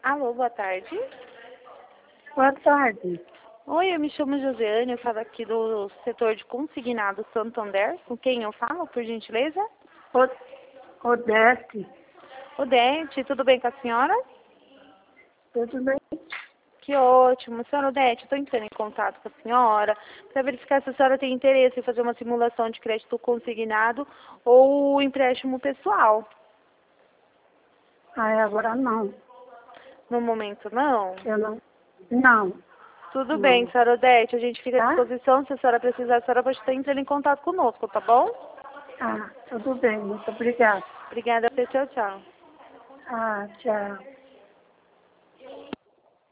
Alô, boa tarde. Boa tarde. Oi, eu me chamo Josiane, eu falo aqui do setor de consignado Santander. Com quem eu falo, por gentileza? Odete, Odete, tudo bem com a senhora? tudo bem? Que ótimo. Senhora Odete, estou entrando em contato com a senhora para verificar se a senhora tem interesse em fazer uma simulação de crédito consignado ou empréstimo pessoal. Agora não. No momento, não? Eu não. Não, Tudo bem, não. senhora Odete, a gente fica à Tá? disposição. Se a senhora precisar, a senhora pode estar entrando em contato conosco, tá bom? Tudo bem. Muito obrigada. Obrigada, tchau, tchau. Tchau.